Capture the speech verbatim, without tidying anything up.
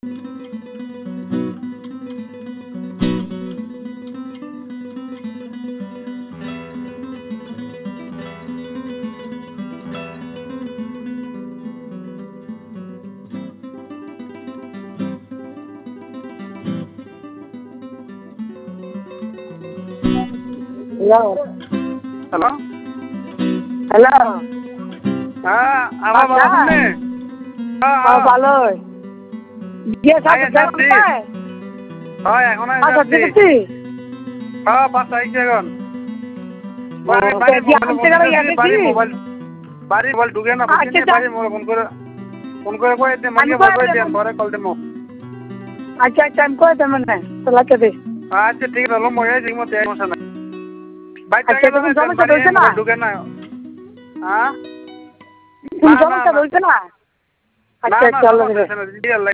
Hello hello hello হ্যাঁ আমার ভালো আছেন হ্যাঁ হ্যাঁ ভালো গিয়ে সাথে আচ্ছা, যাচ্ছি হ্যাঁ এখন আমি আচ্ছা যাচ্ছি যাচ্ছি হ্যাঁ বাস আইছি এখন ও, বাড়ি তো বাড়ি কি মোবাইল আনতে গেলে গেছে বাড়ি কি? মোবাইল বাড়ি মোবাইল ঢুকে না আচ্ছা, বুঝছেন আচ্ছা। বাড়ি মোবাইল ফোন করে ফোন করে কই দে আমি মনে কই কই দেব? দে পরে কল দেবো আচ্ছা আচ্ছা আমি কই দেব না তো লাগতে দে আচ্ছা ঠিক আছে হলো মই ঠিক মতো সমস্যা নাই বাইরে আচ্ছা, গেলে কোনো না সমস্যা বাড়ি হয়েছে না? মোবাইল ঢুকে না হ্যাঁ কোনো না, সমস্যা না, রয়েছে না না আচ্ছা না চলো সমস্যা হচ্ছে না, দিয়ে আল্লাহ